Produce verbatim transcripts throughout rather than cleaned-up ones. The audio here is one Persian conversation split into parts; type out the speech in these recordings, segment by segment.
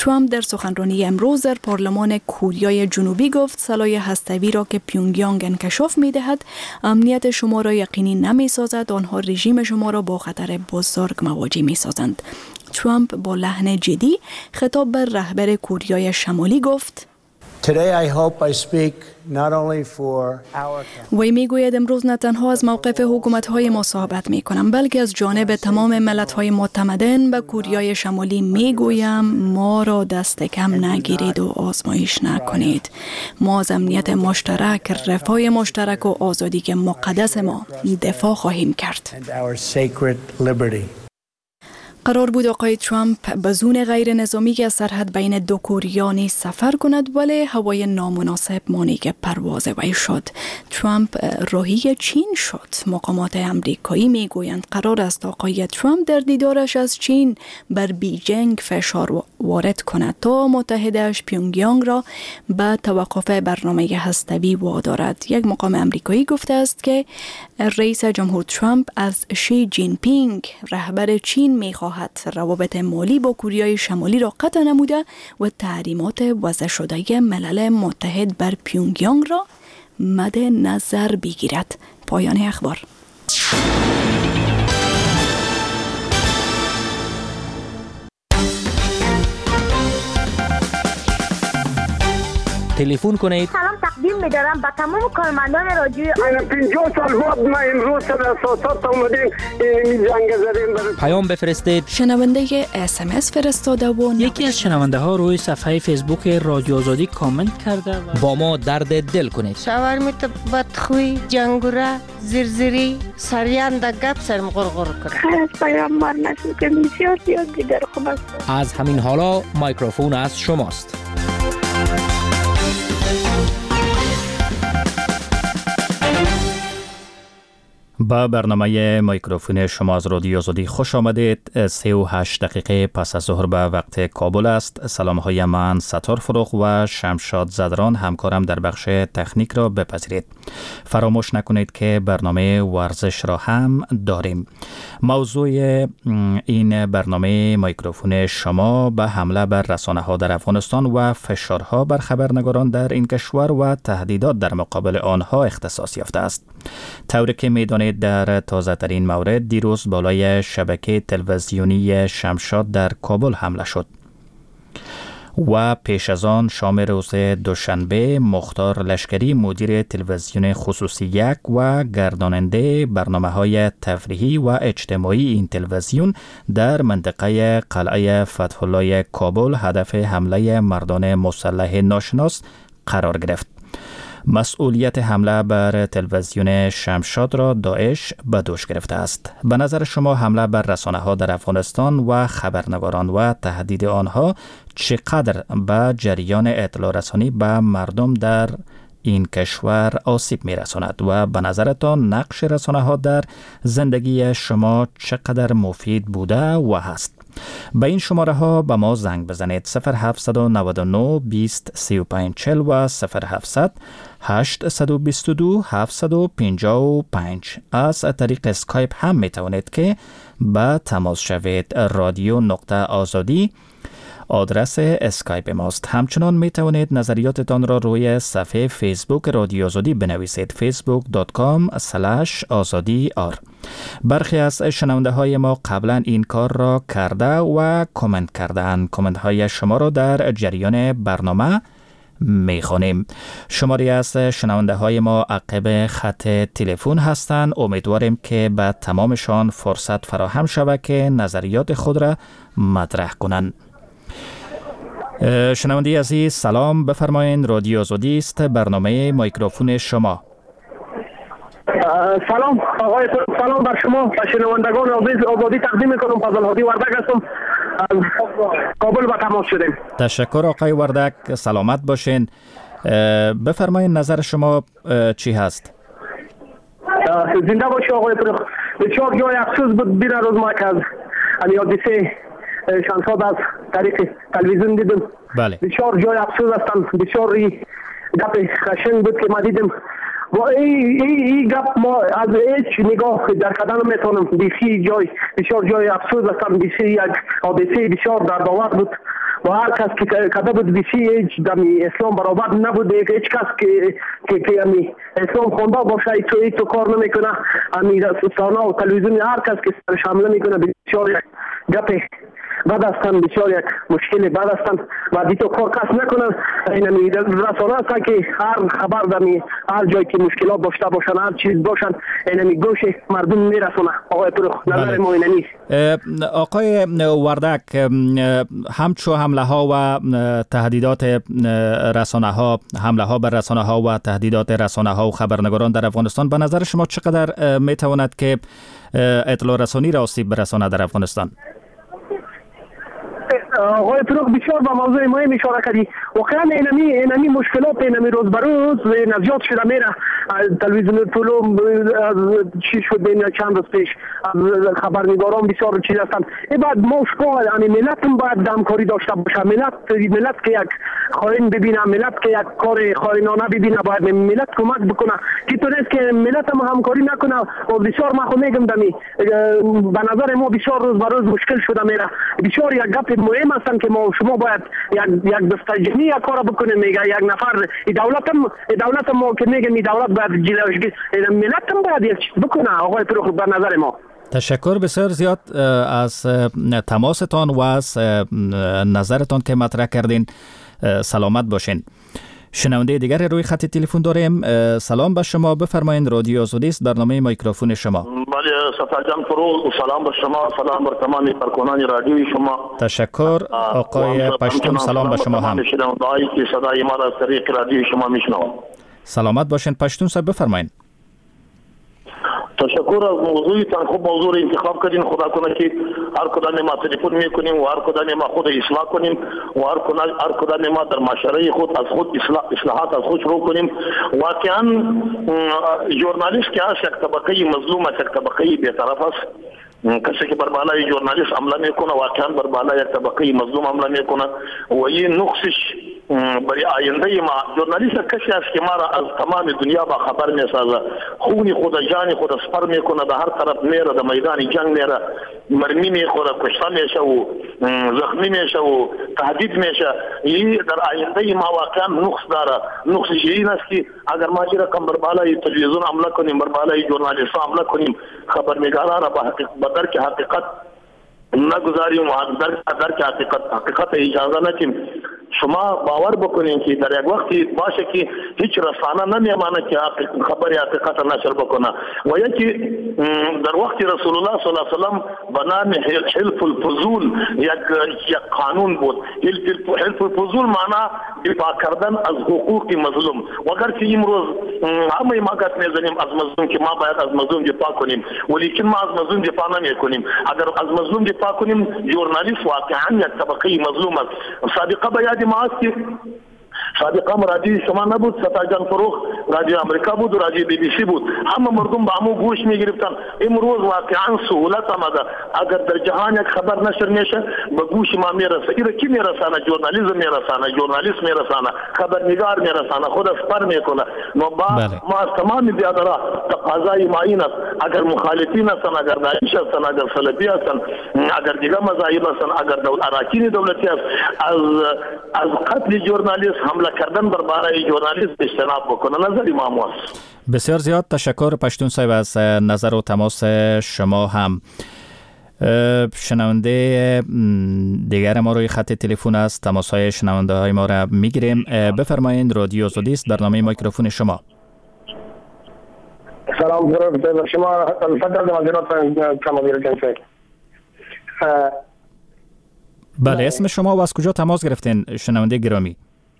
ترامپ در سخنرانی امروز در پارلمان کره جنوبی گفت سلاح هسته‌ای را که پیونگیانگ انکشاف می‌دهد امنیت شما را یقینی نمی‌سازد، آنها رژیم شما را با خطر بزرگ مواجه می‌سازند. ترامپ با لحن جدی خطاب به رهبر کره شمالی گفت Today I hope I speak not only for our وی میگوید امروز نه تنها از موقف حکومت‌های ما صحبت می‌کنم بلکه از جانب تمام ملت‌های متمدن به کره شمالی میگویم ما را دست کم نگیرید و آزمایش نکنید. ما از امنیت مشترک، رفاه مشترک و آزادی مقدس ما دفاع خواهیم کرد. and our sacred liberty. قرار بود آقای ترامپ به زون غیر نظامی که از سرحد بین دو کره سفر کند ولی هوای نامناسب مانع پرواز وی شد. ترامپ راهی چین شد. مقامات امریکایی میگویند قرار است آقای ترامپ در دیدارش از چین بر بیجینگ فشار وارد کند تا متحدش پیونگیانگ را به توقف برنامه هسته‌ای وادارد. یک مقام امریکایی گفته است که رئیس جمهور ترامپ از شی جین پینگ رهبر چین می‌خواهد روابط مالی با کره شمالی را قطع نموده و تحریمات وضع شده ملل متحد بر پیونگیانگ را مد نظر بگیرد. پایان اخبار. تلفن کنید. سلام تقدیم می‌دارم به تمام کارمندان رادیو. من پنجاه سال بعد ما امروز در اساسات اومدیم این جنگ زدیم. پیام بفرستید. شنونده اس ام اس فرستاده و یکی از شنونده ها روی صفحه فیسبوک رادیو آزادی کامنت کرده و با ما درد دل کنید. شاورمیت بدخوی، جنگوره، زرزری، سریان در گپ سرم غرغر کرد. خیلی از پیام مار نشد که بسیار زیاد دیگر خوب است. از همین حالا میکروفون از شماست. با برنامه میکروفون شما از رادیو آزادی خوش آمدید. سه و هشت دقیقه پس از ظهر به وقت کابل است. سلام های من ستار فروغ و شمشاد زدران همکارم در بخش تکنیک را بپذیرید. فراموش نکنید که برنامه ورزش را هم داریم. موضوع این برنامه میکروفون شما به حمله بر رسانه ها در افغانستان و فشارها بر خبرنگاران در این کشور و تهدیدات در مقابل آنها اختصاص یافته است. طوری که می‌دانید در تازه ترین مورد دیروز بالای شبکه تلویزیونی شمشاد در کابل حمله شد و پیش از آن شام روز دوشنبه مختار لشکری مدیر تلویزیون خصوصی یک و گرداننده برنامه‌های تفریحی و اجتماعی این تلویزیون در منطقه قلعه فتح الله کابل هدف حمله مردان مسلح ناشناس قرار گرفت. مسئولیت حمله بر تلویزیون شمشاد را داعش به دوش گرفته است. به نظر شما حمله بر رسانه ها در افغانستان و خبرنگاران و تهدید آنها چقدر به جریان اطلاع رسانی به مردم در این کشور آسیب می رساند و به نظرتان نقش رسانه ها در زندگی شما چقدر مفید بوده و هست؟ به این شماره ها به ما زنگ بزنید. صفر هفت نه نه بیست سی و پنج چهل و صفر هفت هشت دو دو هفت پنج پنج. از طریق اسکایپ هم می توانید که به تماس شوید. رادیو نقطه آزادی آدرس اسکایپ ماست. همچنان می توانید نظریاتتان را روی صفحه فیسبوک رادیو آزادی بنویسید. فیسبوک دات کام اسلش آزادی آر. برخی از شنونده های ما قبلا این کار را کرده و کامنت کردن. کامنت های شما را در جریان برنامه می خوانیم. شماری از شنونده های ما عقب خط تلفن هستند. امیدواریم که به تمامشان فرصت فراهم شود که نظریات خود را مطرح کنند. شنونده عزیز سلام، بفرمایید. رادیو آزادی است، برنامه میکروفون شما. سلام آقای سلام بر شما و شنوندگان عزیز. آزادی تقدیم میکنم. فضل هادی وردک هستم. از کابل به تماس شدیم. تشکر آقای وردک، سلامت باشین. بفرمایید نظر شما چی هست؟ زنده باشی آقای فروغ. بسیار جای افسوس بود بین روز ما که از این حادثه شمشاد از طریق تلویزیون دیدم. بله. بسیار جای افسوس هستند. بسیار گپ خشن بود که ما دیدم و این ای ای گپ ما از هیچ نگاه در کردن نمیتونم. بسیار جای بسیار جای افسوس هستند. بسیار یک حادثه بسیار دردآور بود با هر کس که کده بود بیشی هیچ دمی اسلام برابر نبوده، هیچ کس که که که امی اسلام خونده باشه تو ای تو کار نمیکنه. امی رسانه و تلویزیون هر کس که سرش حمله میکنه بسیار یک گپ بد هستن، بسیار یک مشکل بد هستن و دیتو کار کس نکنن. این امی رسانه هستن که هر خبر دمی هر جایی که مشکلات داشته باشن، هر چیز باشن، این امی گوش مردم میرسونه. آقای پروخ نظر ما این نیست. آقای وردک، همچو حمله ها و تهدیدات رسانه ها، حمله ها بر رسانه ها و تهدیدات رسانه ها و خبرنگاران در افغانستان، به نظر شما چقدر می تواند که اطلاع رسانی را آسیب برساند در افغانستان؟ آقای پروخ بسیار به موضوع مهم اشاره کردی. واقعا اینمی اینمی مشکلات اینمی روز به روز نزیاد شده میره. تلویزیون طولو از چی شد بین چند روز پیش از خبرنگاران بسیار چیز هستن. ای بعد ما شما یعنی ملت هم باید همکاری داشته باشه. ملت ملت که یک خائن ببینه، ملت که یک کار خائنانه ببینه، باید ملت کمک بکنه. که تو نیست که ملت هم همکاری نکنه و بسیار ما خو میگم دمی به نظر ما بسیار روز به روز مشکل شده میره. بسیار یک گپ مهم هستن که ما شما باید یک یک دستجنی یک کار بکنیم. میگه یک نفر دولت هم دولت ما که میگه می دولت باید جلوشگی ملت هم باید یک چیز بکنه. آقای پروخ به نظر ما تشکر بسیار زیاد از تماستان و از نظرتان که مطرح کردین. سلامت باشین. شنونده دیگر روی خط تلفن داریم. سلام به شما، بفرمایید. رادیو آزادی است، برنامه میکروفون شما. بله صفا جان فرو، سلام به شما، سلام بر تمام کارکنان رادیوی شما. تشکر آقای پشتون، سلام به شما هم. شنونده‌ای که صدای ما را از طریق رادیوی شما میشنوند. سلامت باشین پشتون صاحب، بفرمایید. تشکر از موضوعتان. خوب موضوع انتخاب کردین. خدا کنه که هر کدام ما تلفن میکنیم و هر کدام ما خود اصلاح کنیم و هر کدام هر کدام ما در معاشره خود از خود اصلاح اصلاحات از خود شروع کنیم. واقعا ژورنالیست که است یک طبقه مظلوم است، یک طبقه بی‌طرف است. کسی که بر بالای ژورنالیست عمله میکنه واقعا بر بالای یک طبقه مظلوم عمله میکنه و این نقصش برای آینده ما. ژورنالیست کسی است که ما را از تمام دنیا با خبر میسازه. خون خود جان خود سپر میکنه، به هر طرف میره، در میدان جنگ میره، مرمی میخوره، کشته میشه و زخمی میشه و تهدید میشه. این در آینده ما واقعا نقص داره. نقصش این است که اگر ما چه رقم بر بالای تلویزیون عمله کنیم، بر بالای ژورنالیست عمله کنیم، خبرنگاران را به درک حقیقت نگذاریم و در درک حقیقت حقیقت اجازه ندیم. شما باور بکنین که در یک وقتی باشه که هیچ رسانه نمیمانه که خبر حقیقت نشر بکنه و یکی در وقتی رسول الله صلی الله علیه و سلم به نام حلف الفضول یک یک قانون بود. حلف الفضول معنی دفاع کردن از حقوق مظلوم. و اگر که امروز همه ما گفت میزنیم از مظلوم که ما باید از مظلوم دفاع کنیم، ولیکن ما از مظلوم دفاع نمیکنیم. اگر از مظلوم دفاع کنیم، ژورنالیست واقعا یک طبقه مظلوم است. سابقه بیاد ما است که سابقا رادیو شما نبود، صفا جان فروخ رادیو امریکا بود و رادیو بی بی سی بود. همه مردم با همو گوش میگرفتن. امروز واقعا سهولت آمده. اگر در جهان یک خبر نشر میشه به گوش ما میرسه. ایره کی میرسانه؟ ژورنالیسم میرسانه، ژورنالیست میرسانه، خبرنگار میرسانه، خود اسپر میکنه. ما با ما از تمام بیادرها تقاضای ما این است. اگر مخالفین هستن، اگر داعش هستن، اگر سلفی هستن، اگر دیگه مذاهب هستن، اگر دولت اراکین دولتی است، از از قتل ژورنالیست حمله کردن بر بالای ژورنالیست اجتناب بکنه. نظر ما است. بسیار زیاد تشکر پشتون صاحب از نظر و تماس شما هم. شنونده دیگر ما روی خط تلفن است. تماس‌های شنونده های ما را میگیریم. بفرمایید. رادیو آزادی است، برنامه میکروفون شما. سلام جناب شما. الفضل معذرت کم بیرکن. بله، اسم شما و از کجا تماس گرفتین شنونده گرامی؟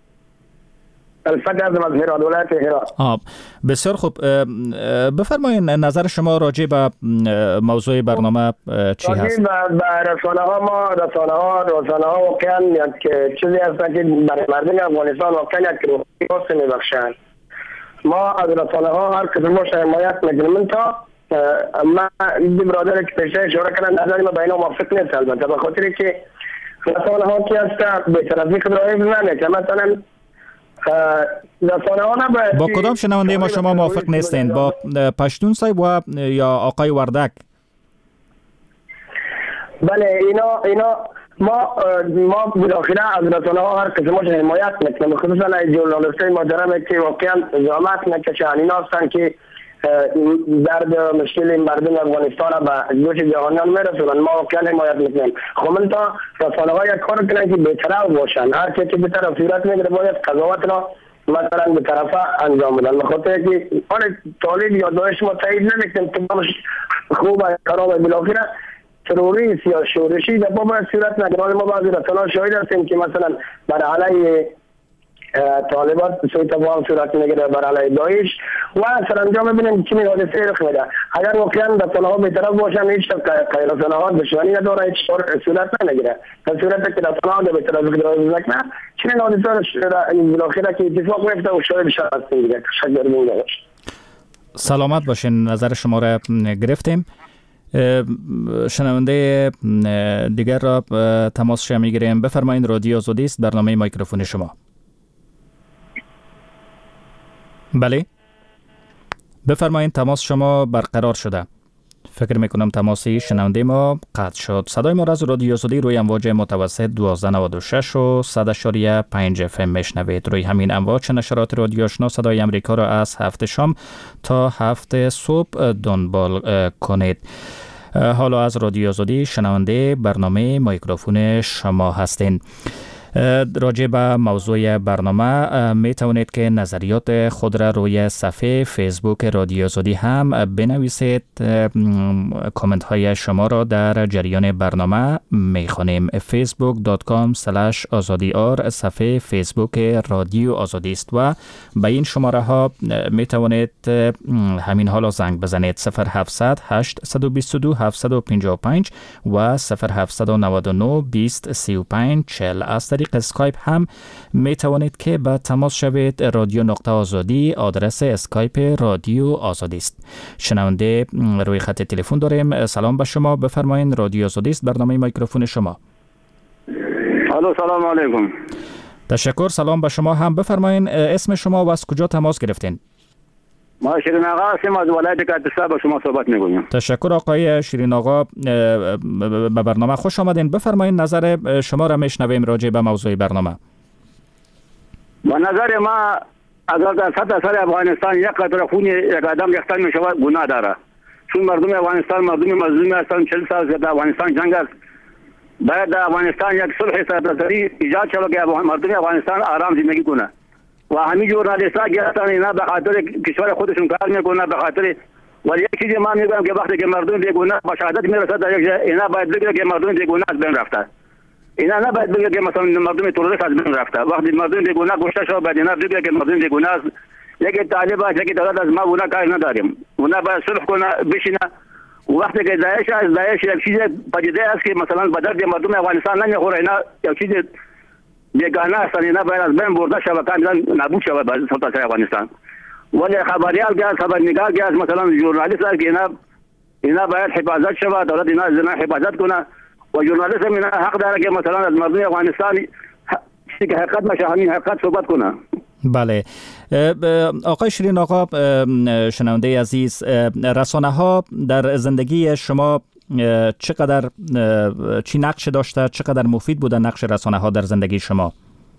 الفضل از هرات، ولایت هرات. آه بسیار خوب. بفرمایید نظر شما راجع به موضوع برنامه چی هست؟ راجع به رسانه ها، ما رسانه ها رسانه ها واقعا یک چیزی هست که برای مردم افغانستان واقعا یک روحی میبخشند. ما از رسانه ها هر کدوم ما حمایت میکنیم. تا ما این برادر که پیشه اشاره کردن نظر ما با اینا موافق نیست. البته به خاطر که رسانه ها که هست به طرفی خود را حفظ نمیکنه. مثلا رسانه ها نباید. با کدام شنونده ما شما موافق نیستین؟ با پشتون صاحب و یا آقای وردک؟ بله، اینا اینا ما ما بالاخره از رسانه‌ها هر قسمش حمایت میکنیم، خصوصا از ژورنالیستای محترم که واقعا زحمت میکشن. اینا هستن که درد مشکل مردم افغانستان را به گوش جهانیان میرسونن. ما واقعا حمایت میکنیم. خب تا رسانه‌ها یک کار کنن که بی‌طرف باشن، هر چیزی که به طرف صورت میگیره باید قضاوت را مثلا به طرف انجام بدن. بخاطر که آن طالب یا داعش ما تایید نمیکنیم تمامش خوب و خراب، بالاخره تروریست یا شورشی در باب صورت نگران. ما بعضی رسانه‌ها شاهد هستیم که مثلا بر علیه طالبان سوی تفاهم صورت میگیره، بر علیه داعش و سرانجام ببینیم چه حادثه رخ میده. اگر واقعا رسانه‌ها بی‌طرف باشن هیچ غیر رسانه‌ها دشمنی نداره، هیچ صورت نمیگیره. در صورتی که رسانه‌ها بی‌طرف نکنه چنین حادثه بالاخره که اتفاق میفته و شاهد شد هستیم دیگه. تشکر می‌کنم. سلامت باشین، نظر شما را گرفتیم. شنونده دیگر را تماس شما میگیریم. بفرمایید، رادیو آزادی است، برنامه میکروفون شما. بله بفرمایید، تماس شما برقرار شده. فکر میکنم تماسی شنونده ما قطع شد. صدای ما را از رادیو آزادی روی امواج متوسط دوازده نود و شش و صد و پنج اف ام میشنوید. روی همین امواج نشرات رادیو آشنا صدای امریکا را از هفت شام تا هفت صبح دنبال کنید. حالا از رادیو آزادی شنونده برنامه میکروفون شما هستین. راجع به موضوع برنامه می توانید که نظریات خود را روی صفحه فیسبوک رادیو آزادی هم بنویسید. کامنت های شما را در جریان برنامه می خوانیم. فیسبوک دات کام اسلش آزادی آر صفحه فیسبوک رادیو آزادی است و به این شماره ها می توانید همین حالا زنگ بزنید: صفر هفتصد هشت دو دو هفت پنج پنج و صفر هفتصد و نود و نه بیست سی و پنج چهل. از طریق اسکایپ هم می توانید که به تماس شوید. رادیو نقطه آزادی آدرس اسکایپ رادیو آزادی است. شنونده روی خط تلفن داریم. سلام به شما، بفرمایید، رادیو آزادی است، برنامه میکروفون شما. الو، سلام علیکم. تشکر، سلام به شما هم. بفرمایید اسم شما و از کجا تماس گرفتین؟ ما شیرین آقا هستیم، از ولایت کردستان با شما صحبت می‌کنیم. تشکر آقای شیرین آقا، به برنامه خوش آمدین. بفرمایید نظر شما را میشنویم راجع به موضوع برنامه. با نظر ما اگر در سطح سر افغانستان یک قطره خون یک آدم ریختن میشود گناه داره، چون مردم افغانستان مردم مظلوم هستند. چهل سال در افغانستان جنگ است. باید در افغانستان یک صلح سراسری ایجاد شود که مردم افغانستان آرام زندگی کنه و همین ژورنالیست‌ها گرفتن اینا به خاطر کشور خودشون کار میکنن، به خاطر. ولی یک چیزی من میگم که وقتی که مردم بیگناه به شهادت میرسه در یک جای، اینا باید بگه که مردم بیگناه از بین رفته. اینا نباید بگه که مثلا مردم تروریست از بین رفته. وقتی مردم بیگناه گشته شد باید اینا بگه که مردم بیگناه است. یک طالب است، یک دولت از ما اونا کار نداریم. اونا باید صلح کنه، بشینه. وقتی که داعش از داعش یک چیز پدیده است که مثلا به درد مردم افغانستان نمیخوره، اینا یک چیز بیگانه هستن، اینا باید از بین برده شود، کاملا نابود شود به سلطنت افغانستان. ولی خبریال که خبرنگار که مثلا ژورنالیست است که اینا اینا باید حفاظت شود، دولت اینا از اینا حفاظت کنه و ژورنالیست هم اینا حق داره که مثلا از مردم افغانستان چیزی که حقیقت باشه همین حقیقت صحبت کنه. بله آقای شیرین آقا، شنونده عزیز، رسانه ها در زندگی شما چقدر چی نقش داشته، چقدر مفید بوده نقش رسانه ها در زندگی شما؟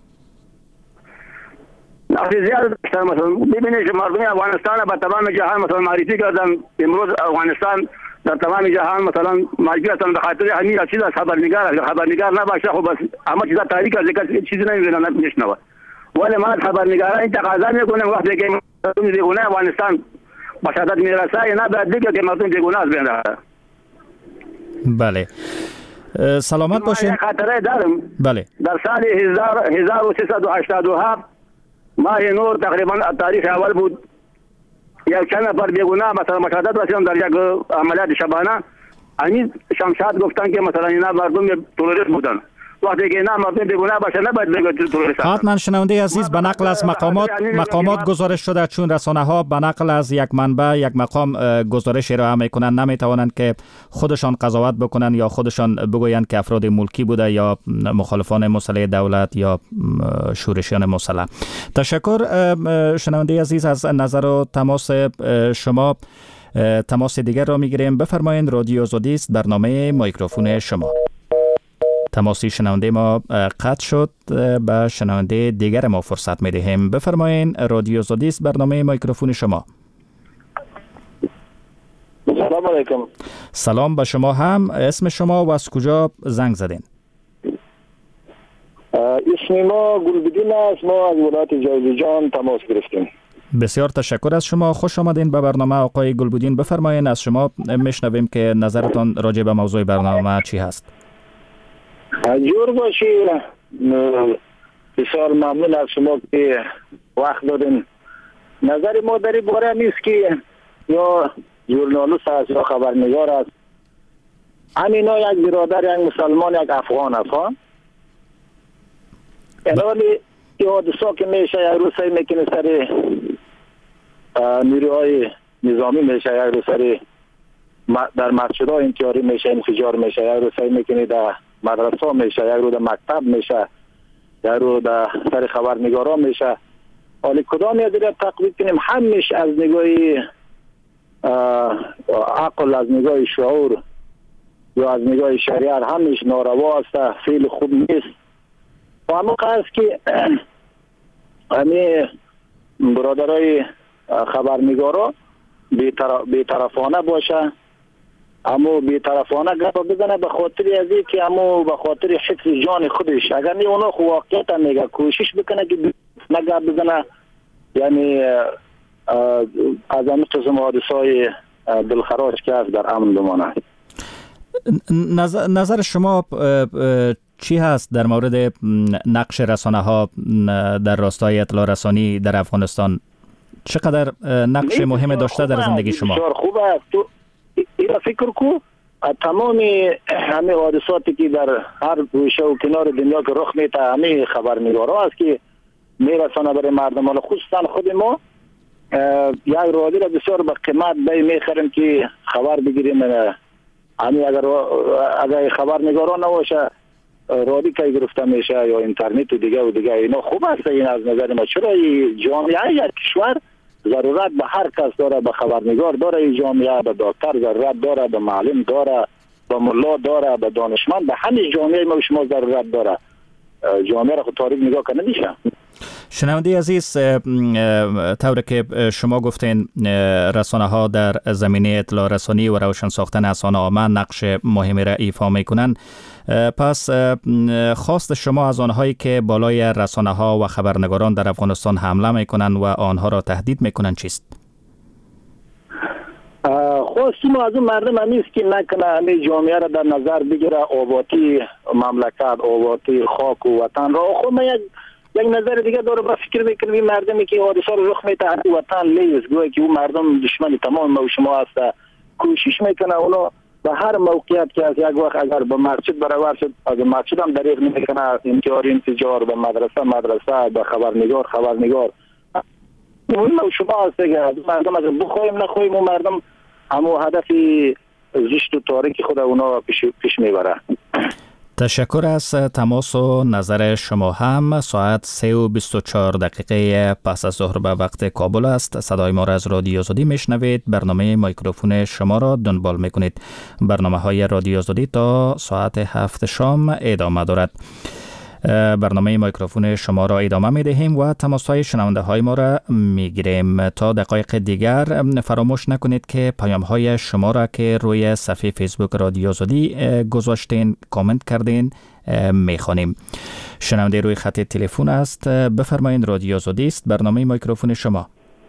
نقش زیاد داشته. مثلا ببینید مردم افغانستان به تمام جهان مثلا معرفی کردن. امروز افغانستان در تمام جهان مثلا معرفی هستن به خاطر همین چیز از خبرنگار. اگر خبرنگار نباشه خب بس اما چیزا تاریخ از یک چیزی نمیبینن نمیشنوه. ولی ما خبرنگارا این تقاضا میکنیم وقتی که مردم بیگناه افغانستان به شهادت میرسه، اینا باید بگه که مردم بیگناه از بین رفته. بله، سلامت باشین. من خاطره دارم. بله. در سال هزار و سیصد و هشتاد و هفت ماه نور تقریبا تاریخ اول بود، یک چند نفر بیگناه مثلا مشاهدت رسیدن در یک عملیات شبانه. همین شمشاد گفتن که مثلا اینا مردم تروریست بودن. وقتی که اینا مردم بیگناه باشه نباید بگه تروریست. حتما شنونده عزیز، به نقل از مقامات مقامات گزارش شده، چون رسانه ها به نقل از یک منبع یک مقام گزارش ارائه میکنن، نمیتوانند که خودشان قضاوت بکنن یا خودشان بگویند که افراد ملکی بوده یا مخالفان مسلح دولت یا شورشیان مسلح. تشکر شنونده عزیز از نظر و تماس شما. تماس دیگر را میگیریم. بفرمایید، رادیو آزادی است، برنامه میکروفون شما. تماسی شنونده ما قطع شد. به شنونده دیگر ما فرصت می دهیم. بفرمایین. رادیو آزادی است، برنامه میکروفون شما. سلام علیکم. سلام به شما هم. اسم شما و از کجا زنگ زدین؟ اسم ما گلبدین است. ما از ولایت جوزجان تماس گرفتیم. بسیار تشکر از شما. خوش آمدین به برنامه آقای گلبدین. بفرمایین، از شما میشنویم که نظرتان راجع به موضوع برنامه چی هست. جور باشی. بسیار ممنون از شما که وقت دادین. نظر ما در این باره نیست که یا ژورنالیست است یا خبرنگار است. همینا یک برادر، یک مسلمان، یک افغان است. ولی این حادثه که میشه یک روز سعی میکنه سر نیروهای نظامی میشه، یک روز سر در مسجدها انتحاری میشه، انفجار میشه، یک روز سعی میکنه در مدرسه میشه، یک روز در مکتب میشه، یک روز در سر خبرنگارا میشه. ولی کدام از این تقویت کنیم؟ همیش از نگاه عقل، از نگاه شعور یا از نگاه شریعت همیش ناروا است، فعل خوب نیست. و همون قصد که همه برادرای خبرنگارا بی‌طرفانه باشه، اما بی‌طرفانه گپ بزنه به خاطر از این که اما به خاطر حفظ جان خودش. اگر نه اونا خو واقعیت میگه، کوشش بکنه که نه گپ بزنه، یعنی از همین قسم حادثه‌های دلخراش که هست در امن بمانه. نظر, نظر شما چی هست در مورد نقش رسانه ها در راستای اطلاع رسانی در افغانستان؟ چقدر نقش مهم داشته در زندگی شما؟ بسیار خوب است. تو اینا فکر کو تمام همه حادثاتی که در هر گوشه و کنار دنیا که رخ میده همه خبرنگارا است که میرسانه برای مردم. حالا خصوصا خود ما یک رادیو را بسیار به قیمت بی میخریم که خبر بگیریم. همین اگر اگر خبرنگارا نباشه رادیو که گرفته میشه یا اینترنت و دیگه و دیگه. اینا خوب است. این از نظر ما چرا جامعه یک کشور ضرورت به هر کس داره، به خبرنگار داره، این جامعه به دکتر ضرورت داره، به معلم داره، به ملا داره، به دانشمند، به همین جامعه ما شما ضرورت داره. جامعه را خود تاریخ نگاه کنه نمیشه. شنونده عزیز، طوری که شما گفتین رسانه ها در زمینه اطلاع رسانی و روشن ساختن اذهان عامه نقش مهمی را ایفا میکنن. پس خواست شما از آنهایی که بالای رسانه ها و خبرنگاران در افغانستان حمله میکنن و آنها را تهدید میکنن چیست؟ خواست ما از اون مردم همیست که نکنه همه جامعه را در نظر بگیره، آبادی مملکت، آبادی خاک و وطن را. خب من یک یک نظر دیگه داره، با فکر میکنم این مردمی که حادثه رو رخ میده وطن لیز گویا که اون مردم دشمن تمام ما و شما هست. کوشش میکنه اونا به هر موقعیت که از یک وقت اگر به مسجد برابر شد، از مسجد هم دریغ نمیکنه، انتحار انفجار، به مدرسه مدرسه، به خبرنگار خبرنگار. اون ما و شما هست دیگه. از مردم از بخوایم نخوایم اون مردم همو هدف زشت و تاریک خود اونا پیش, پیش میبره. تشکر از تماس و نظر شما هم. ساعت سه و بیست و چهار دقیقه پس از ظهر به وقت کابل است. صدای ما را از رادیو آزادی میشنوید. برنامه میکروفون شما را دنبال میکنید. برنامه های رادیو آزادی تا ساعت هفت شام ادامه دارد. برنامه میکروفون شما را ادامه می دهیم و تماس های شنونده های ما را می گیریم. تا دقایق دیگر فراموش نکنید که پیام های شما را که روی صفحه فیسبوک رادیو آزادی گذاشتین، کامنت کردین، می خوانیم. شنونده روی خط تلفن است. بفرمایید. رادیو آزادی است، برنامه میکروفون شما.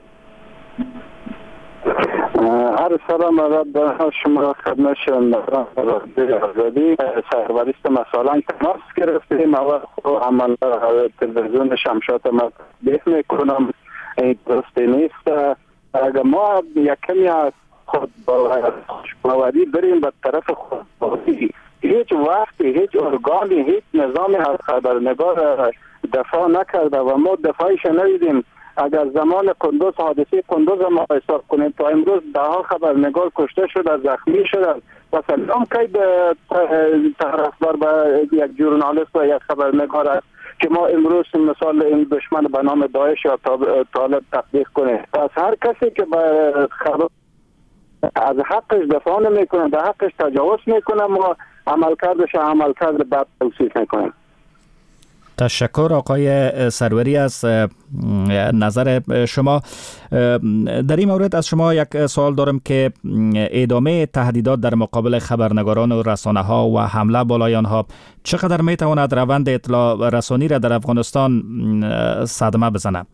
هر سلام علیکم شما خدمت شنوندگان رادیو آزادی. سرپرست مثلا تماس گرفتیم و عمل تلویزیون شمشاد ما بیت میکنم. این درست نیست. اگر ما یک کمی از خود باوری بریم به طرف خودباوری، هیچ وقتی هیچ ارگانی هیچ نظامی از خبرنگار دفاع نکرده و ما دفاعش ندیدیم. اگر زمان قندوز، حادثه قندوز ما حساب کنیم تا امروز ده ها خبرنگار کشته شده، زخمی شده و سلام که به طرفدار به یک ژورنالیست و یک خبرنگار است که ما امروز مثال این دشمن به نام داعش یا طالب تطبیق کنیم. پس هر کسی که به خبر از حقش دفاع نمیکنه، به حقش تجاوز میکنه، ما عملکردش عملکرد بد توصیف میکنم. تشکر آقای سروری از نظر شما. در این مورد از شما یک سوال دارم که ادامه تهدیدات در مقابل خبرنگاران و رسانه ها و حمله بالای آنها چقدر می تواند روند اطلاع رسانی را در افغانستان صدمه بزنه؟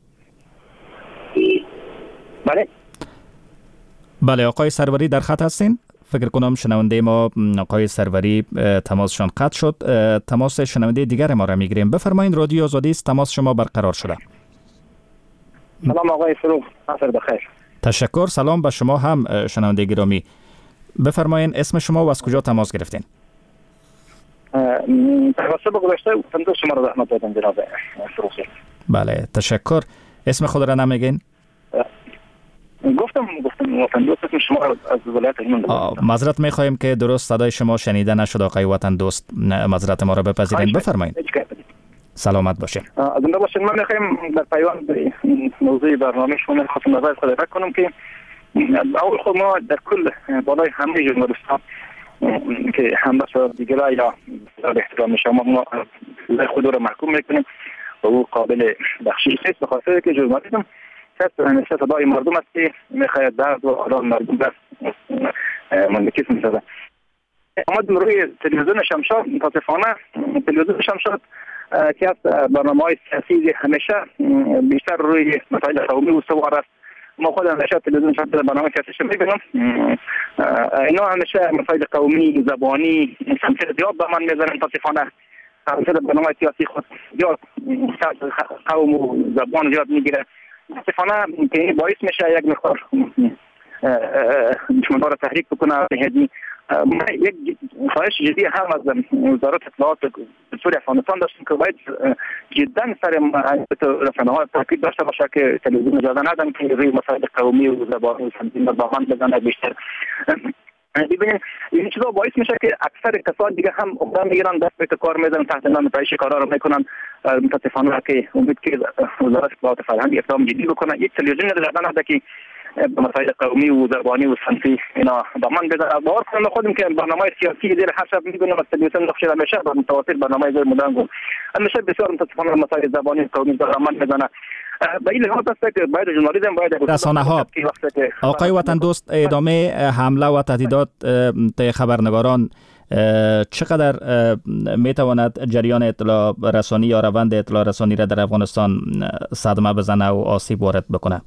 بله بله آقای سروری در خط هستین؟ فکر کنم شنونده ما آقای سروری تماسشان قطع شد. تماس شنونده دیگر ما را میگیریم. بفرمایید رادیو آزادی است، تماس شما برقرار شده. سلام آقای فروغ، عصر بخیر. تشکر. سلام به شما هم شنونده گرامی. بفرمایید اسم شما و از کجا تماس گرفتین؟ توسط گذشته تندوس شما را زحمت دادم جناب فروغ. بله تشکر. اسم خود را نمیگین؟ گفتم گفتم وطن دوست اسم شما از ولایت هلمند. معذرت می‌خوایم که درست صدای شما شنیده نشد آقای وطن دوست، معذرت ما را بپذیرید. بفرمایید. سلامت باشید. زنده باشید. من می‌خوایم در پیوند به موضوع برنامه شما می‌خواستم نظر خود را کنم که اول خود ما در کل بالای همه ژورنالیست‌ها که همه شد دیگه یا به احترام شما ما خود را محکوم می‌کنیم و او قابل بخشش نیست، به خاطر که ژورنالیسم شاید همیشه صدای مردم است که میخواید درد و آرام مردم دست منعکس می‌شود. آمدیم روی تلویزیون شمشاد، متاسفانه تلویزیون شمشاد که از برنامه‌های سیاسی همیشه بیشتر روی مسائل قومی و سوار است. ما خود همیشه تلویزیون شمشاد برنامه سیاسیش می‌بینم، اینا همیشه مسائل قومی، زبانی، سمت زیاد به من می‌زنن. متاسفانه همیشه برنامه سیاسی خود زیاد قوم و زبان زیاد می‌گیره. متاسفانه که باعث میشه یک مقدار شما را تحریک بکنه. هدی یک خواهش جدی هم از وزارت اطلاعات سوری افغانستان داشتیم که باید جدا سر رسانه‌ها تاکید داشته باشه که تلویزیون اجازه ندن که روی مسائل قومی و زبانی و سمتی مردمان بزنه. بیشتر ببینید این چیزا باعث میشه که اکثر کسان دیگه هم اقدام میگیرن، دست به کار میزنن، تحت نام تعیش کارا رو میکنن. متاسفانه که امید که وزارت اطلاعات فرهنگی اقدام جدی بکنه. یک تلویزیون در نده که به مسائل قومی و زبانی و صنفی اینا دامن بزنه. باور کنم خودم که برنامه سیاسی دیر هر شب میبینم از تلویزیون نقشه همیشه با متواتر برنامه زیر مدام همیشه بسیار متاسفانه مسائل زبانی و قومی دامن بزنه. به این لحاظ است که باید ژورنالیسم باید رسانه ها آقای وطن دوست ادامه حمله و تهدیدات به خبرنگاران چقدر میتواند جریان اطلاع رسانی یا روند اطلاع رسانی را در افغانستان صدمه بزنه و آسیب وارد بکنه؟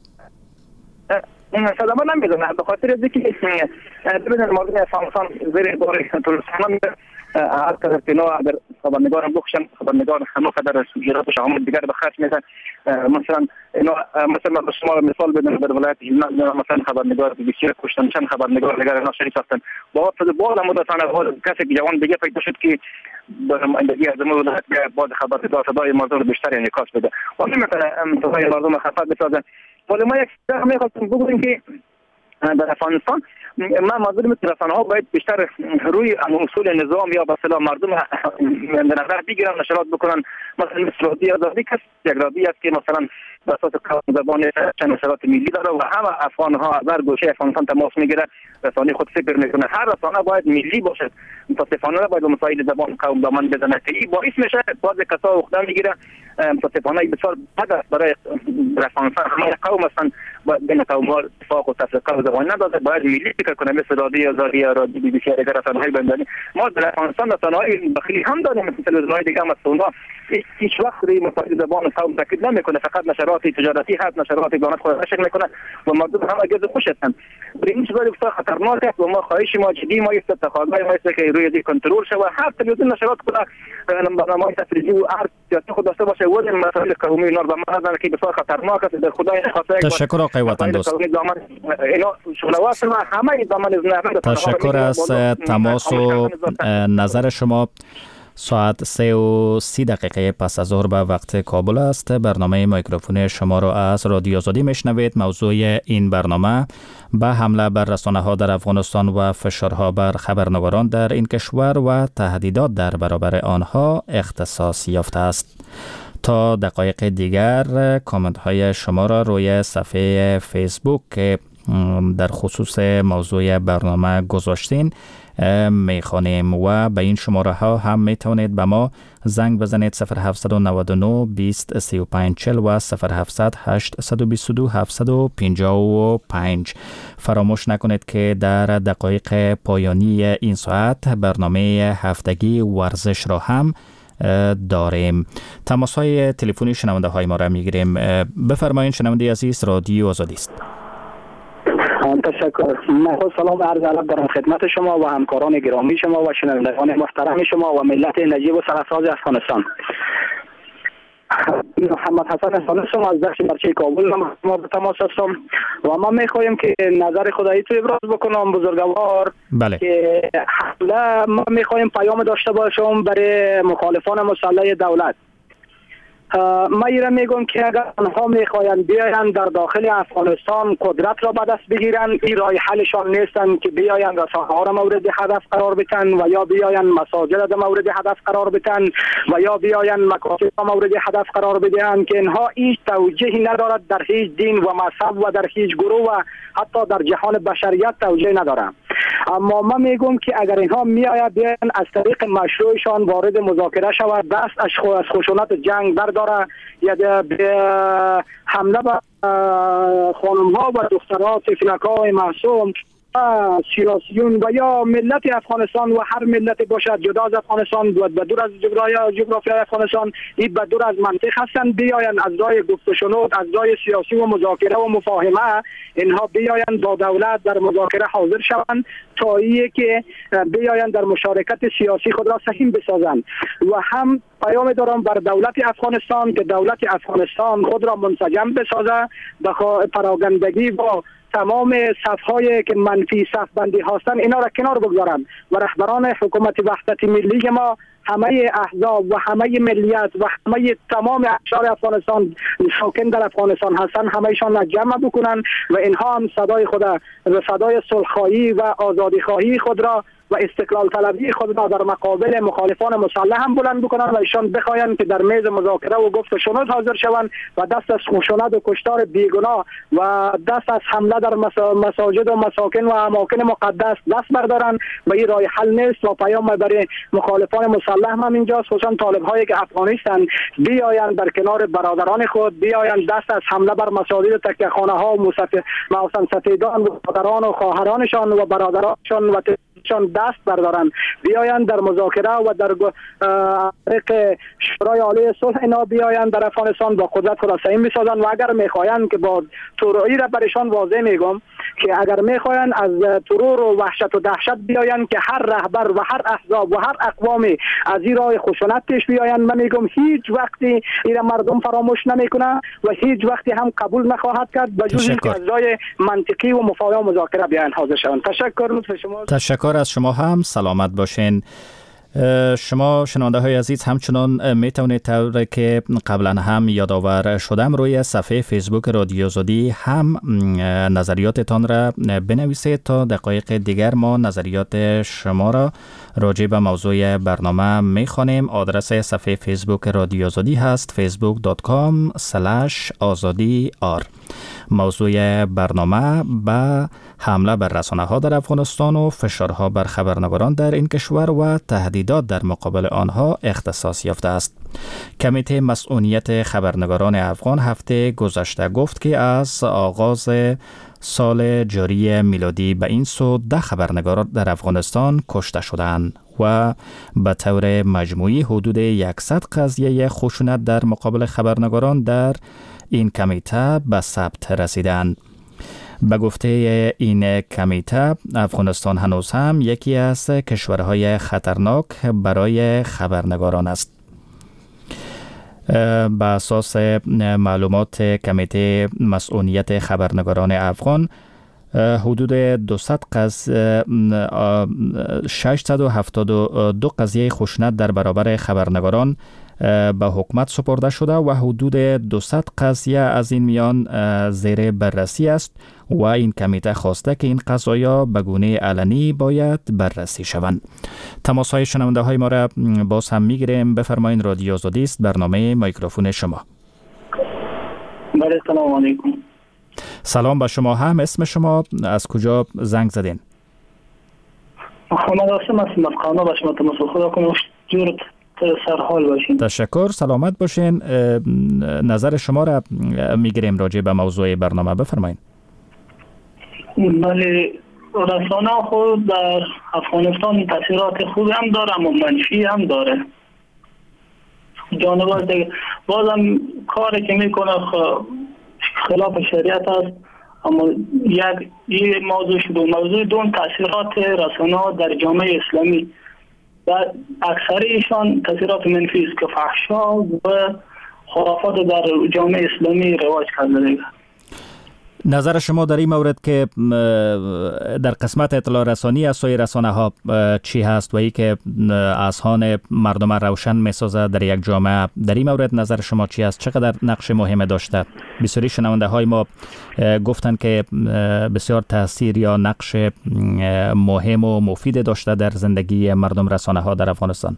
صدمه نمیزنه، به خاطر اینکه ببینید مردم افغانستان زیر بار تلویزیون هر کدر که نوع در خبرنگارم بخشن، خبرنگار همه قدر جرات و شهامت دیگر به خرج میزن. مثلا مثلا به شما مثال بدم در ولایت هلمند مثلا خبرنگار بی بی سی کشتن، چند خبرنگار دیگر اینا شریک هستن. با وجود بعد مدتانه کسی جوان دیگه پیدا شد که در نمایندگی از ولایت بعد خبرنگار صدای مردم بیشتر انعکاس بده و نمیتونه صدای مردم خفت بسازه. ولی ما یک چیز می‌خواستم بگویم که در افغانستان ما منظور می‌کنم رسانه‌ها باید بیشتر روی اصول نظام یا به اصطلاح مردم در نظر بگیرن، نشرات بکنن. مثلا مثل رادیو آزادی کس یک رادیو است که مثلا به اساس زبان چند نشرات ملی داره و همه افغان‌ها از هر گوشه افغانستان تماس میگیره، رسانه خود فکر میکنه. هر رسانه باید ملی باشد، متاسفانه باید به مسائل زبان قوم دامن بزنه که این باعث میشه بعض کسا اقدام میگیره. متاسفانه بسیار بد است برای افغانستان. همه قوم هستن بین قوم‌ها اتفاق و تفریقه و زبان نداره، باید ملی فکر کنه. مثل رادیو آزادی یا رادیو بی بی سی دیگر رسانه‌های بندانی ما در افغانستان رسانه‌های داخلی هم داریم، مثل تلویزیون‌های دیگه هم هستند. هیچ وقت روی مسائل زبان قوم تاکید نمیکنه، فقط نشرات تجارتی هست، نشرات دولت خود نشر میکنه و مردم هم اگه خوش هستن. برای این چیزا بسیار خطرناک است و ما خواهش ما جدی ما است تقاضای ما است که روی دی کنترل شه و هر تلویزیون نشرات کنه برنامه‌های تفریحی و هر سیاسی خود داشته باشه و مسائل قومی نور به ما که بسیار خطرناک است. در خدای نخواسته تشکر آقای وطن دوست. تشکر از تماس و نظر شما. ساعت سه و سی دقیقه پس از ظهر به وقت کابل است. برنامه میکروفون شما را از رادیو آزادی میشنوید. موضوع این برنامه به حمله بر رسانه ها در افغانستان و فشارها بر خبرنگاران در این کشور و تهدیدات در برابر آنها اختصاص یافته است. تا دقایق دیگر کامنت های شما را روی صفحه فیسبوک که در خصوص موضوع برنامه گذاشتین میخوانیم و به این شماره ها هم میتونید به ما زنگ بزنید صفر هفت نه نه بیست سی و پنج چهل و صفر هفت هشت دو دو هفت پنج پنج. فراموش نکنید که در دقایق پایانی این ساعت برنامه هفتگی ورزش را هم داریم. تماس های تلفنی شنونده های ما را میگیریم. بفرمایید شنونده عزیز، رادیو آزادی است. تشکر. من سلام عرض ادب دارم خدمت شما و همکاران گرامی شما و شنوندگان محترم شما و ملت نجیب و سرفراز افغانستان. محمد حسن سالسم از بخش برچه کابل ما به تماس هستم و ما میخوایم که نظر خدایی تو ابراز بکنم بزرگوار. بله. که حالا ما میخوایم پیام داشته باشم برای مخالفان مسلح دولت. ما ایره میگم که اگر آنها میخواین بیاین در داخل افغانستان قدرت را به دست بگیرن، این راه حلشان نیستن که بیاین رسانه ها را مورد هدف قرار بدن و یا بیاین مساجد را مورد هدف قرار بدن و یا بیاین مکاتب را مورد هدف قرار بدن، که اینها هیچ توجیهی ندارد در هیچ دین و مذهب و در هیچ گروه و حتی در جهان بشریت توجیه ندارد. اما ما میگم که اگر اینها میآید بیاین از طریق مشروعشان وارد مذاکره شود، دست از خشونت جنگ برداره یا به حمله به خانم ها و دخترها طفلک های معصوم سیاسیون و یا ملت افغانستان و هر ملت باشد جدا از افغانستان و دور از جغرافیای افغانستان، این به دور از منطق هستند، بیاین از راه گفت و شنود، از راه سیاسی و مذاکره و مفاهمه اینها بیاین با دولت در مذاکره حاضر شوند تا اینکه که بیاین در مشارکت سیاسی خود را سهیم بسازند. و هم پیام دارم بر دولت افغانستان که دولت افغانستان خود را منسجم بسازه، به پراگندگی و تمام صفهای که منفی صف بندی هستند اینا را کنار بگذارند و رهبران حکومت وحدت ملی ما، همه احزاب و همه ملیت و همه تمام اقشار افغانستان ساکن در افغانستان هستند، همهشان را جمع بکنند و اینها هم صدای خود و صدای صلح‌خواهی و آزادی‌خواهی خود را و استقلال طلبی خود را در مقابل مخالفان مسلح هم بلند بکنند و ایشان بخواهند که در میز مذاکره و گفت و شنود حاضر شوند و دست از خشونت و کشتار بیگناه و دست از حمله در مساجد و مساکن و اماکن مقدس دست بردارند و این راه حل نیست. و پیام برای مخالفان مسلح هم اینجاست، خصوصا طالب هایی که افغانستان بیایند در کنار برادران خود، بیایند دست از حمله بر مساجد و تکیه خانه ها و موسم سفیدان و برادران و خواهرانشان و برادرانشان و چون دست بردارن، بیاین در مذاکره و در طریق شورای عالی صلح اینا بیاین در افغانستان با قدرت خود سهیم بسازن. و اگر میخواین که با تروری را برشان واضح میگم که اگر میخواین از ترور و وحشت و دهشت بیاین که هر رهبر و هر احزاب و هر اقوامی از این راه خشونت پیش بیاین، من میگم هیچ وقتی این مردم فراموش نمیکنه و هیچ وقتی هم قبول نخواهد کرد به جز اینکه از راه منطقی و مفاهمه و مذاکره بیاین حاضر شوند. تشکر لطف شما. تشکر از شما هم. سلامت باشین. شما شنونده های عزیز همچنان می توانید طور که قبلا هم یادآور شدم روی صفحه فیسبوک رادیو آزادی هم نظریاتتان را بنویسید تا دقایق دیگر ما نظریات شما را راجع به موضوع برنامه می خوانیم. آدرس صفحه فیسبوک رادیو آزادی هست فیسبوک دات کام اسلش آزادی آر. موضوع برنامه به حمله بر رسانه ها در افغانستان و فشارها بر خبرنگاران در این کشور و تهدیدات در مقابل آنها اختصاص یافته است. کمیته مسئولیت خبرنگاران افغان هفته گذشته گفت که از آغاز سال جاری میلادی به این سو ده خبرنگار در افغانستان کشته شدند و به طور مجموعی حدود صد قضیه خشونت در مقابل خبرنگاران در این کمیته به ثبت رسیدند. به گفته این کمیته افغانستان هنوز هم یکی از کشورهای خطرناک برای خبرنگاران است. به اساس معلومات کمیته مسئولیت خبرنگاران افغان حدود دویست قض... ششصد و هفتاد و دو قضیه خشونت در برابر خبرنگاران به حکومت سپرده شده و حدود دویست قضیه از این میان زیر بررسی است و این کمیته خواسته که این قضایا به گونه علنی باید بررسی شوند. تماس های شنونده های ما را باز هم میگیریم. بفرمایید، رادیو آزادی است، برنامه میکروفون شما. بله، سلام علیکم. سلام به شما هم. اسم شما، از کجا زنگ زدین؟ محمد هاشم هستم از قنا به شما تماس. خدا کنه جور سرحال باشین. تشکر، سلامت باشین. نظر شما را میگیریم راجع به موضوع برنامه، بفرمایید. بله، رسانه خود در افغانستان تاثیرات خوبی هم داره اما منفی هم داره. جانب دیگه بازم کاری که میکنه خلاف شریعت است، اما یک یه موضوع شده. موضوع دوم تاثیرات رسانه در جامعه اسلامی و اکثریشان تاثیرات منفی است که فحشا و خرافات در جامعه اسلامی رواج کرده. نظر شما در این مورد که در قسمت اطلاع رسانی از سوی رسانه ها چی هست و ای که اذهان مردم روشن میسازه در یک جامعه، در این مورد نظر شما چی است؟ چقدر نقش مهمی داشته؟ بسیاری شنونده های ما گفتن که بسیار تاثیر یا نقش مهم و مفید داشته در زندگی مردم رسانه ها در افغانستان.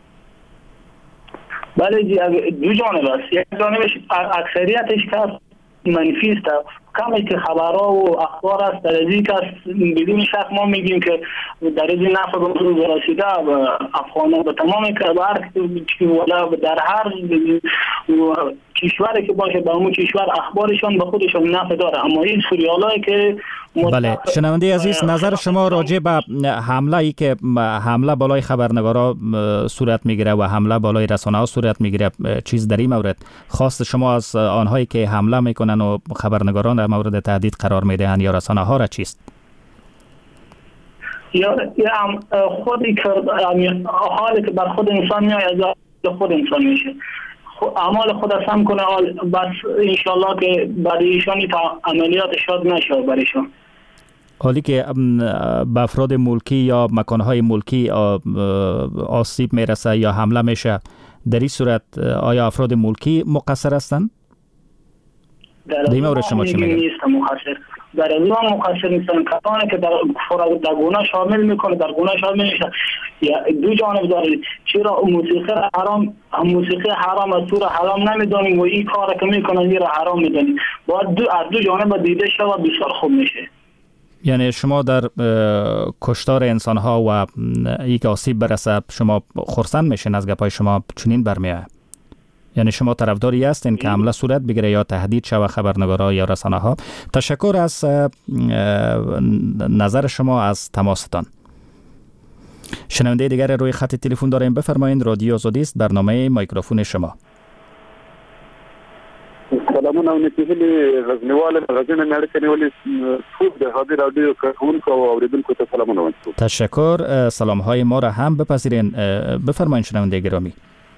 بله، دو جانب است. یک جانبش اکثریتش که منفی است. کمی که خبرها و اخبار است در ازی که بدون شک ما میگیم که در ازی نفع به روز رسیده و افغانه به تمام کبر ولا در هر کشوری که باشه به اون کشور اخبارشان به خودشان نفع داره. اما این سریالایی که بله، شنونده عزیز، نظر شما راجع به حمله ای که حمله بالای خبرنگارا صورت میگیره و حمله بالای رسانه ها صورت میگیره، چیز در این مورد خواست شما از آنهایی که حمله میکنن و خبرنگاران در مورد تهدید قرار میدهند یا رسانه ها را چیست؟ یا خودی که حالی که بر خود انسان میآید از خود انسان میشه. اعمال خود سم کنه بس انشالله که برای ایشانی تا عملیات شاد نشه برایشان. حالی که به افراد ملکی یا مکانهای ملکی آسیب میرسه یا حمله میشه، در این صورت آیا افراد ملکی مقصر هستند؟ در این مورد شما چی میگید؟ نیست مقصر. در این هم مقصر نیستن. کسانی که در در گناه شامل میکنه در گناه شامل میشه. دو جانب داره. چرا موسیقی حرام موسیقی حرام از تو حرام نمیدونیم و این کار که میکنن این را حرام میدونیم. باید دو از دو جانب دیده شود بسیار خوب میشه. یعنی شما در کشتار انسان ها و یک آسیب برسه شما خرسند میشین از گپای شما چنین برمیاد؟ یعنی شما طرفداری هستین که حمله صورت بگیره یا تهدید شود خبرنگارا یا رسانه ها؟ تشکر از نظر شما، از تماستان. شنونده دیگر روی خط تلفن داریم، بفرمایید. رادیو آزادی است، برنامه میکروفون شما. سلامونه او نتیجه غزنوال غزنه نړۍ ولی ټول د هادي رادیو کارکونکو او اوریدونکو ته سلامونه وایم. تشکر، سلام های ما را هم بپذیرین. بفرمایید شنونده گرامی.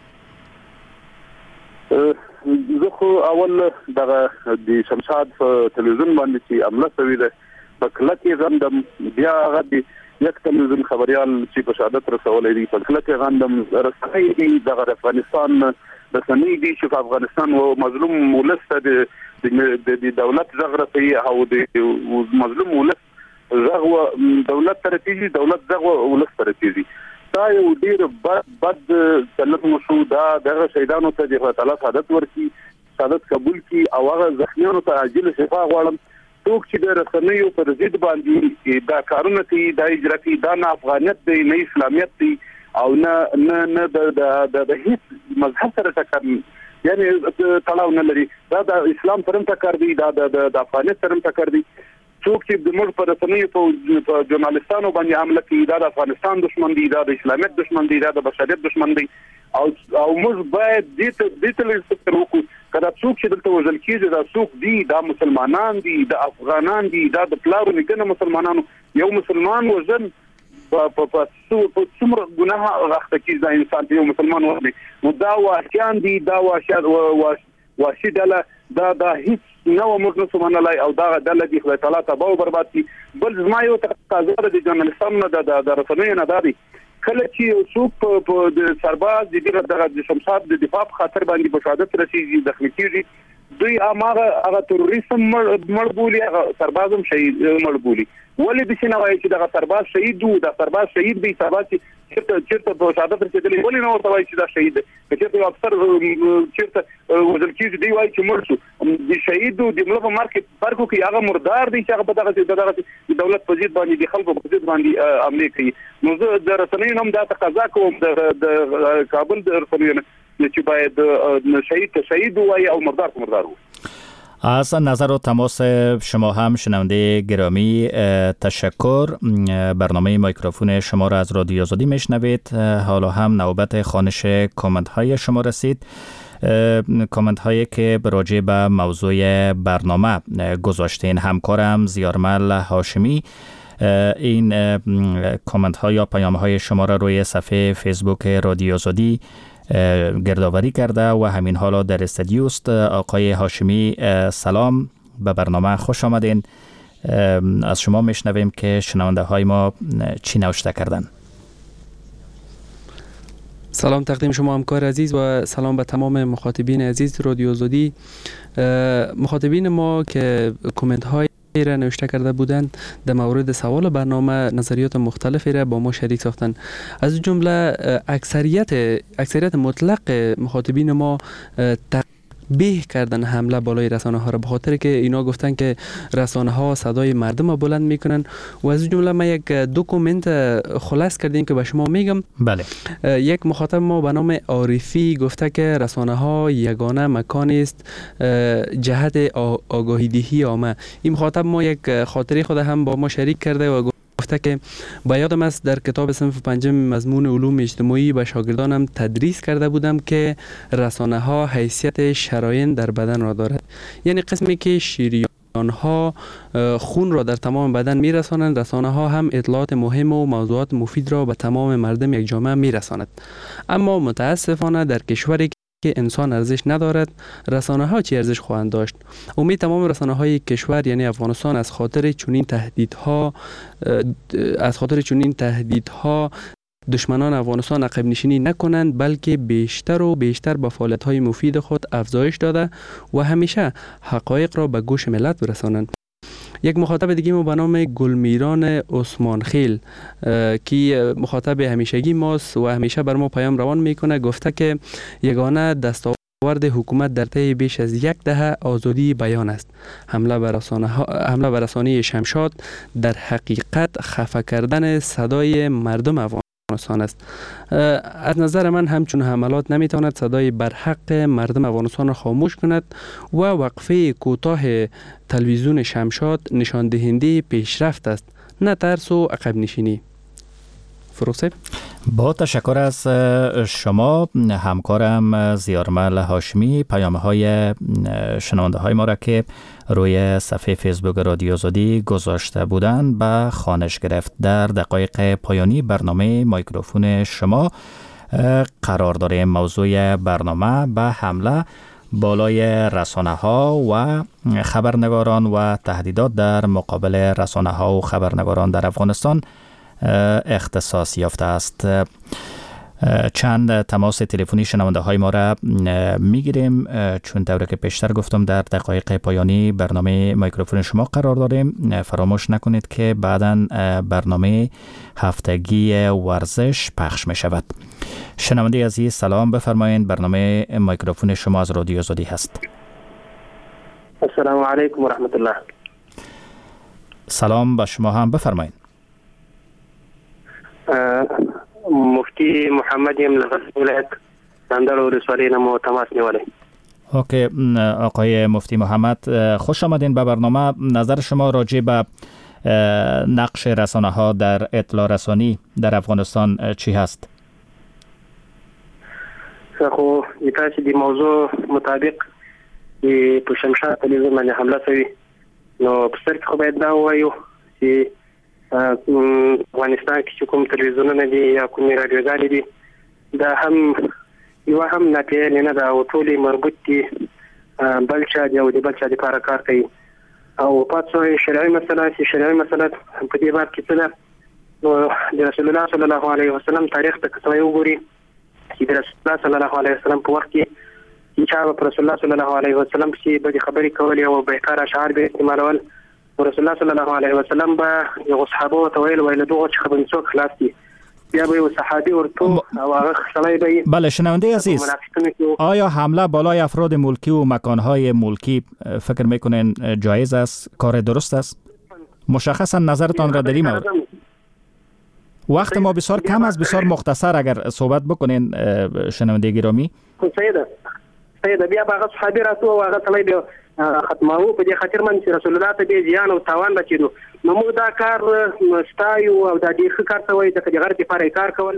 زه خو اول دغه د شمشاد په تلویزیون باندې چې عمله شوې ده په کله کې غندم، بیا هغه د یک تلویزیون خبریال چې په شهادت رسولې دي په کله کې غندم. رسنۍ دي دغه افغانستان رسنۍ دي چې په افغانستان او مظلوم ولس ته د دولت زغرتي او د مظلوم ولس زغو دولت ترتیبي دولت زغو ولس ترتیبي دا یو ډیر بد بد چلن مشو. دا دغه شهیدانو ته د تعالی سعادت ورکړي، سعادت قبول کړي او هغه زخمیانو ته عاجل شفا غواړم. څوک چې د رسنیو پر ضد باندې دا کارونه کوي، دا اجرا کوي، دا نه افغانیت دی نه اسلامیت دی او نه نه نه د د هیڅ مذهب سره ټکر یعنی تړاو نه لري. دا د اسلام سره ټکر دی، دا د افغانیت سره ټکر دی. څوک چې د موږ پر رسنیو په ژورنالستانو باندې حمله کوي، دا د افغانستان دشمن دی، دا د اسلامیت دشمن دی، دا د بشریت دشمن دی. او او موږ باید دې ته دې ته فکر وکړو کله څوک چې دلته وژل کیږي دا څوک دی، دا مسلمانان دي، دا افغانان دي، دا د پلارو نګنه مسلمانانو. یو مسلمان وژن په په څومره ګناه راخته کیږي دا انسان یو مسلمان وژني. نو دا واقعان دي، دا واقعات واشي ډله دا دا هیڅ نو موږ نو سمنلای او دا ډله دي خدای تعالی تباہ او برباد کی. بل زما یو تقاضا د جرنالستانو د رسنیو نه دادي کله چې څوک په د سرباز د دغه د شمشاد د دفاع خاطر باندې په شهادت رسیږي داخلي کیږي، دوی امره هغه تروریسم مړبولي، هغه سربازم شهید مړبولي. ولې د شنو وایي چې دغه سرباز شهید وو، د سرباز شهید دی، سرباز چیرته چیرته په شهادت رسیدلی، ولې نو ورته وایي چې دا شهید دی؟ چیرته افسر چیرته وژل کیږي دی وایي چې مړ شو. د شهید او د ملت په مرګ فرقو کې هغه مردار دي چې هغه په دغه دغه دولت په ضد باندې د خلکو په ضد باندې عملي کوي. نو زه د رسنیو هم دا تقاضا کوم د کابل د رسنیو چې باید شهید شهید وای او مردار مردار وای. از نظر و تماس شما هم شنونده گرامی تشکر. برنامه میکروفون شما را از رادیو آزادی میشنوید. حالا هم نوبت خوانش کامنت های شما رسید. کامنت هایی که راجع به موضوع برنامه گذاشتین. همکارم زیارمل هاشمی این کامنت ها یا پیام های شما را روی صفحه فیسبوک رادیو آزادی گردآوری کرده و همین حالا در استودیو است. آقای هاشمی سلام، به برنامه خوش آمدین. از شما میشنویم که شنونده های ما چی نوشته کردن. سلام تقدیم شما همکار عزیز و سلام به تمام مخاطبین عزیز رادیو آزادی. مخاطبین ما که کامنت های را نوشته کرده بودند در مورد سوال برنامه نظریات مختلفی را با ما شریک ساختند. از جمله اکثریت اکثریت مطلق مخاطبین ما تقبیح کردن حمله بالای رسانه ها را، به خاطر که اینا گفتن که رسانه ها صدای مردم را بلند میکنن و از جمله ما یک دو کامنت خلاص کردیم که به شما میگم. بله. یک مخاطب ما به نام عارفی گفته که رسانه ها یگانه مکانی است جهت آگاهی دهی عامه. این مخاطب ما یک خاطره خود هم با ما شریک کرده و گفته که با یادم است در کتاب صنف پنجم مضمون علوم اجتماعی به شاگردانم تدریس کرده بودم که رسانه ها حیثیت شرايين در بدن را دارد، یعنی قسمی که شریان ها خون را در تمام بدن میرسانند. رسانه ها هم اطلاعات مهم و موضوعات مفید را به تمام مردم یک جامعه میرساند. اما متاسفانه در کشوری که انسان ارزش ندارد، رسانه ها چی ارزش خواهند داشت؟ امید تمام رسانه های کشور یعنی افغانستان از خاطر چنین تهدیدها از خاطر چنین تهدیدها دشمنان افغانستان عقب نشینی نکنند، بلکه بیشتر و بیشتر به فعالیت های مفید خود افزایش داده و همیشه حقایق را به گوش ملت برسانند. یک مخاطب دیگه ما به نام گلمیران عثمان خیل که مخاطب همیشگی ماست و همیشه بر ما پیام روان میکنه، گفته که یگانه دستاورد حکومت در طی بیش از یک دهه آزادی بیان است. حمله بر رسانه حمله بر رسانه شمشاد در حقیقت خفه کردن صدای مردم افغانستان است. از نظر من همچون حملات نمیتواند صدای برحق مردم افغانستان را خاموش کند و وقفه کوتاه تلویزیون شمشاد نشان دهنده پیشرفت است، نه ترس و عقب نشینی. فروغ با تشکر از شما. همکارم زیارمل هاشمی پیام های شنونده های ما را که روی صفحه فیسبوک رادیو آزادی گذاشته بودند به خوانش گرفت. در دقایق پایانی برنامه میکروفون شما قرار داریم. موضوع برنامه به حمله بالای رسانه ها و خبرنگاران و تهدیدات در مقابل رسانه ها و خبرنگاران در افغانستان اختصاص یافته است. چند تماس تلفنی شنونده های ما را میگیریم، چون طوری که پیشتر گفتم در دقایق پایانی برنامه میکروفون شما قرار داریم. فراموش نکنید که بعداً برنامه هفتگی ورزش پخش می شود. شنونده عزیز سلام، بفرمایید. برنامه میکروفون شما از رادیو آزادی هست. السلام علیکم و رحمت الله. سلام به شما هم، بفرمایید. مفتی محمد یم له ولایت سندل ولسوالی نمو تماس نیولی. اوکی آقای مفتی محمد، خوش آمدین به برنامه. نظر شما راجع به نقش رسانه ها در اطلاع رسانی در افغانستان چی هست؟ خو تاسو د موضوع مطابق په شمشاد تلویزیون باندې حمله شوې، نو په سر کې خو باید دا ووایو چې افغانستان کې چې کوم تلویزیونونه دي یا کومې راډیوګانې دي دا هم یوه هم ناپېژنې نه ده او ټولې مربوط دي بل چا دي او د بل چا دپاره کار کوي. او پاتې شرعي مسله چې شرعي مسله په دې باب کې څه ده، نو د رسول الله صلی الله علیه وسلم تاریخ ته که سړی وګوري چې د رسول الله صلی الله علیه وسلم په وخت کې چې چا به په رسول الله صلی الله علیه وسلم پسې بدې خبرې کولې او بهکاره اشعار به استعمالول، رسول الله صلی الله علیه وسلم به یو صحابه ته ویل ویل دغه چې خبرې څوک خلاص دي بیا به صحابی ورتو او هغه خلای به بله شنونده عزیز، آیا حمله بالای افراد ملکی و مکانهای ملکی فکر میکنین جایز است، کار درست است؟ مشخصا نظرتان را در این مورد. وقت ما بسیار کم است، بسیار مختصر اگر صحبت بکنین شنونده گرامی. سیده سیده بیا به هغه صحابي راتو او هغه خلای به ختمو په دې خاطر من چې رسول الله ته به زیان او تاوان بچیدو نو موږ دا کار ستایو او دا ډیر ښه کار ته وایي د غرض لپاره کار کول.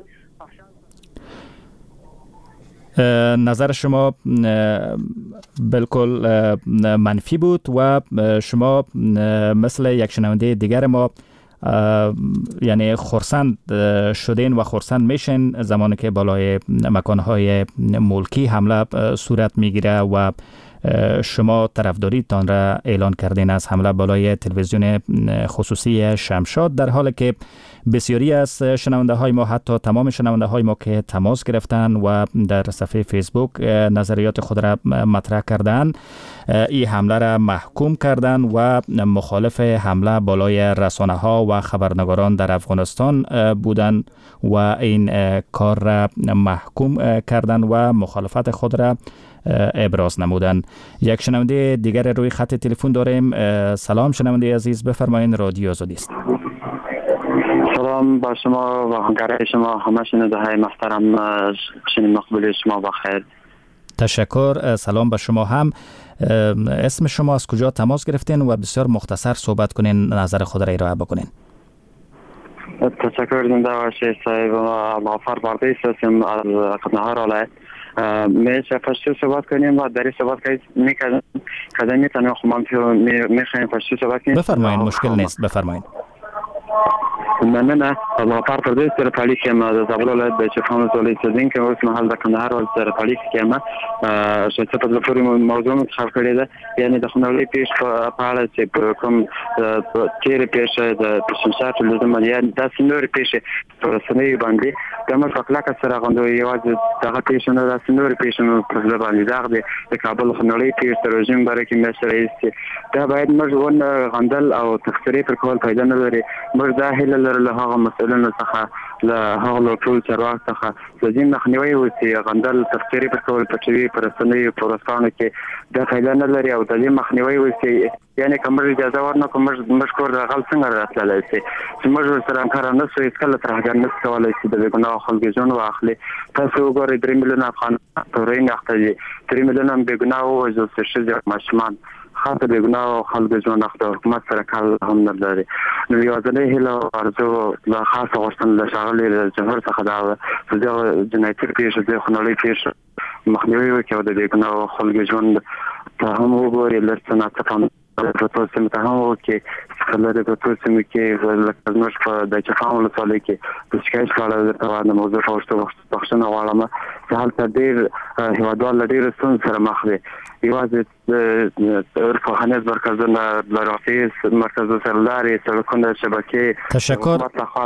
نظر شما بالکل منفی بود و شما مثل یک شنونده دیگر ما یعنی خرسند شدین و خرسند میشین زمانی که بالای مکانهای ملکی حمله صورت میگیره و شما طرفداریتان را اعلان کردین از حمله بالای تلویزیون خصوصی شمشاد، در حالی که بسیاری از شنونده های ما، حتی تمام شنونده های ما که تماس گرفتن و در صفحه فیسبوک نظریات خود را مطرح کردن، این حمله را محکوم کردن و مخالف حمله بالای رسانه ها و خبرنگاران در افغانستان بودن و این کار را محکوم کردن و مخالفت خود را ابراز نمودن. یک شنونده دیگر روی خط تلفن داریم. سلام شنونده عزیز، بفرمایید، رادیو آزادی است. سلام با شما و همکارای شما، همه شنونده های محترم، شنی مقبول شما بخیر. تشکر. سلام به شما هم. اسم شما، از کجا تماس گرفتین و بسیار مختصر صحبت کنین، نظر خود را ارائه بکنین. تشکر زنده باشید صاحب. غفار باردی هستم از قندهار ولایت. میشه فارسی صحبت کنیم و در صحبت کنیم میکردم کدام میتونم خودم میخوایم فارسی صحبت کنیم. بفرمایید، مشکل نیست، بفرمایید. نه نه نه غفار باردی در پالیس که ما از اول ولایت به چفان زولی سازیم که وقت محل در قندهار ولایت در پالیس که ما شخصیت از لپاره موضوع انتخاب کردیم، یعنی در خانواده پیش پاله که کم تیر پیش در شمشاد لازم یعنی دست نور پیش رسانه‌ای باندی دم فقلا کسر آگندو یواز داغ پیش نه دست نور پیش نه پرزل باندی داغ دی کابل خانواده پیش ترجمه برای که مشر است دا باید مجبور غندل او تفسیری پر کول پیدا نداره مرزاهل لره هغه مسئله څخه له هغه ټول چرواک څخه ځین مخنیوي وسی غندل تفسیری پر کول پټوي پر رسنۍ پر رسانه کې دا پیدا نه لري او د دې مخنیوي وسی یعنی کوم اجازه ورنه کوم مشکور غل څنګه راتللی سي چې موږ سره کار نه سوي کله ترهګر نه کولای شي د ګناه خلک ژوند واخلي. تاسو وګورئ درې میلیون افغان تورین اخته درې میلیون به ګناه او جو سرشي ماشمان خاطر به ګناه خلک ژوند اخته حکومت سره کار هم نه لري. نو یو ځلې هله ارزو لا خاص غوښتنه له شغلې جمهور څخه دا چې جنایت پیښه د خنولې پیښه مخنیوي وکړي د ګناه خلک ژوند ته هم وګوري لرڅنه ته په تاسو ته هم کې خلک په تاسو کې لکه نوښ په د چفان ولسوالۍ کې د شکایت کاله د توان موضوع فورسته بخښنه غواړم چې حالت ډیر هیوادوال ډیر ستونزې سره مخ دي. یوازې د فخانه مرکزونه لارافیس مرکز سرلاري سړکونه شبکه تشکر.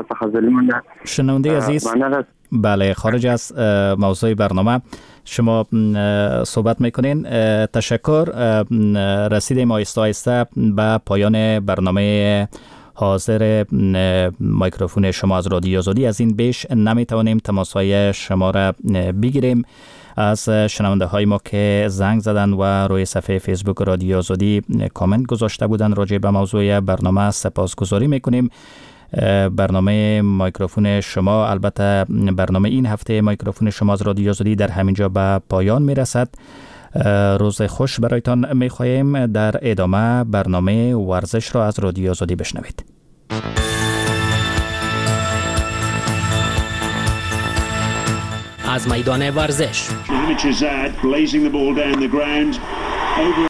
شنونده عزیز، بله خارج از موضوع برنامه شما صحبت میکنین. تشکر. رسیدیم آهسته آهسته به پایان برنامه حاضر میکروفون شما از رادیو آزادی. از این بیش نمیتوانیم تماسهای شما را بگیریم. از شنونده های ما که زنگ زدن و روی صفحه فیسبوک رادیو آزادی کامنت گذاشته بودن راجع به موضوع برنامه سپاسگزاری میکنیم. برنامه میکروفون شما، البته برنامه این هفته میکروفون شما از رادیو آزادی در همینجا به پایان میرسد. روز خوش برایتان میخواهیم. در ادامه برنامه ورزش را از رادیو آزادی بشنوید. از میدان ورزش